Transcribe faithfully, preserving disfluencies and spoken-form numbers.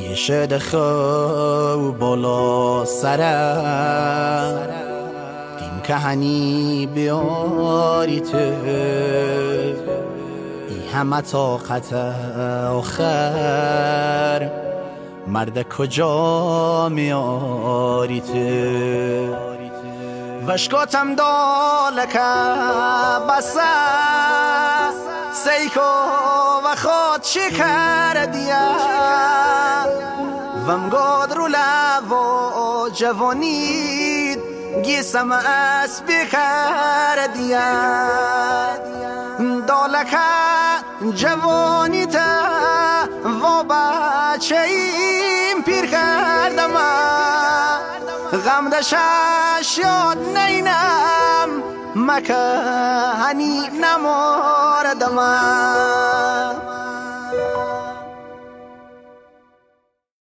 یه شد خو بالا سرم دیم که هنی بیاری تو ای همه طاقت آخر مرد کجا میاری تو وشکاتم دالکه بسه سیکو و خود چی کردیه وم گاد رو لوا جوانید گیسم اسبی کردیه دالکه جوانی تا و بچه ایم پیر کردم غم دشش یاد نینم مکه هنی نماردم